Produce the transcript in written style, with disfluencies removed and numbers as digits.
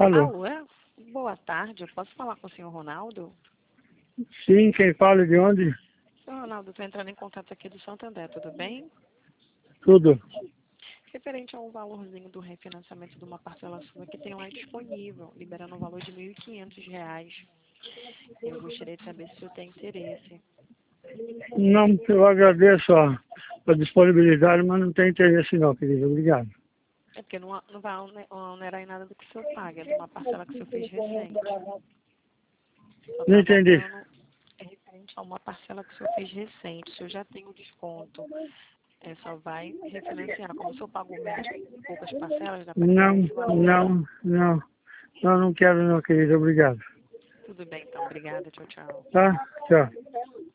Alô? Alô, boa tarde. Eu posso falar com o senhor Ronaldo? Sim, quem fala de onde? Senhor Ronaldo, estou entrando em contato aqui do Santander, tudo bem? Tudo. Referente a um valorzinho do refinanciamento de uma parcela sua que tem lá disponível, liberando um valor de R$ 1.500. Eu gostaria de saber se o senhor tem interesse. Não, eu agradeço a disponibilidade, mas não tem interesse não, querido. Obrigado. É porque não vai onerar em nada do que o senhor paga, é de uma parcela que o senhor fez recente. Só Não está entendi. voltando referente a uma parcela que o senhor fez recente. O senhor já tem o desconto. Só vai refinanciar. Como o senhor pagou menos poucas parcelas, dá para liberar Não, esse valor. não, não. Não, não quero não, querido. Obrigado. Tudo bem, então. Obrigada. Tchau, tchau. Tá? Tchau.